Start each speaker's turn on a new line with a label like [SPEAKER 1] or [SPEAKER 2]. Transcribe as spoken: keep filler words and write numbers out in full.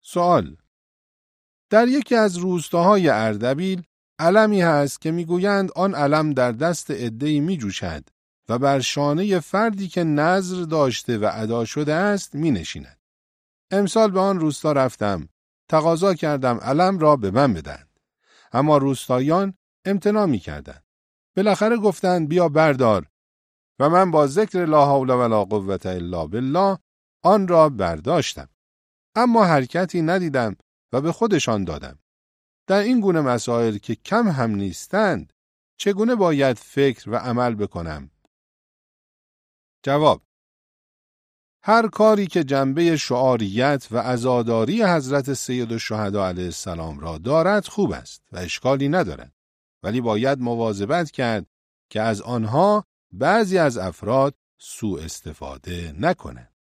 [SPEAKER 1] سوال: در یکی از روستاهای اردبیل علمی هست که میگویند آن علم در دست عده‌ای میجوشد و بر شانه فردی که نذر داشته و ادا شده است مینشیند. امسال به آن روستا رفتم، تقاضا کردم علم را به من بدهند، اما روستاییان امتناع میکردند. بالاخره گفتند بیا بردار و من با ذکر لا حول ولا قوة الا بالله آن را برداشتم، اما حرکتی ندیدم و به خودشان دادم. در این گونه مسائل که کم هم نیستند چگونه باید فکر و عمل بکنم؟ جواب: هر کاری که جنبه شعاریت و عزاداری حضرت سیدالشهدا علیه السلام را دارد خوب است و اشکالی ندارد، ولی باید مواظبت کرد که از آنها بعضی از افراد سوء استفاده نکنند.